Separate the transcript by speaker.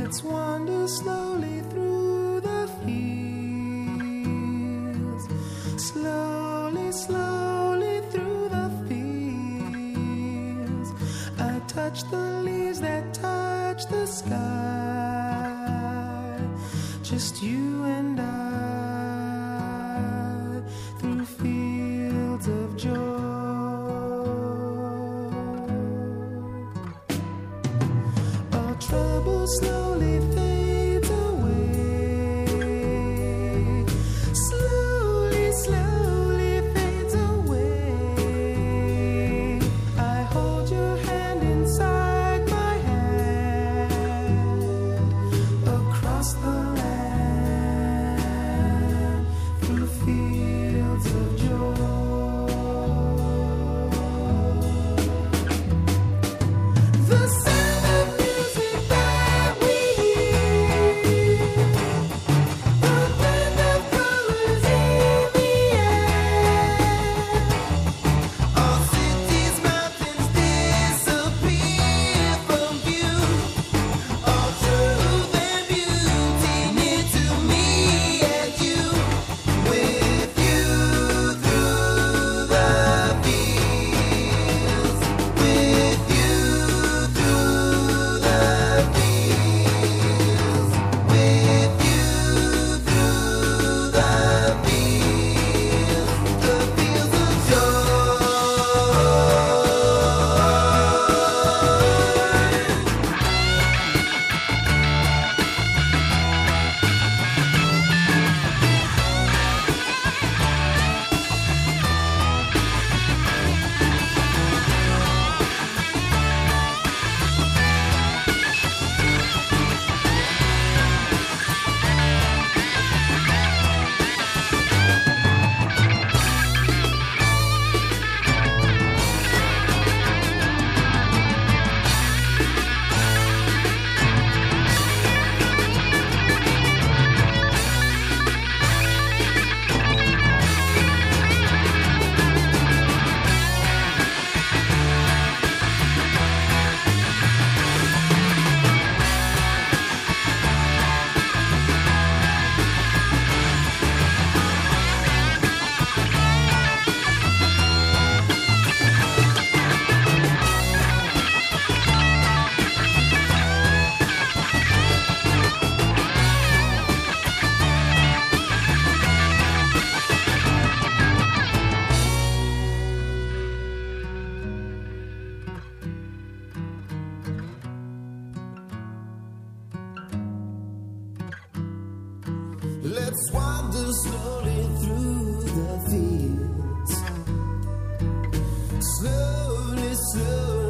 Speaker 1: Let's wander slowly through the fields. Slowly, slowly through the fields. I touch the leaves that touch the sky. Just you and I through fields of joy. Trouble slowly fades away. Slowly, slowly fades away. I hold your hand inside my hand. Across the land, through fields of joy. The sound of music that we hear, the blend of colors in the air. All cities, mountains disappear from view. All truth and beauty near to me and you. With you through the fields. With you through the fields. With you through the fields of joy. Let's wander slowly through the fields. Slowly, slowly.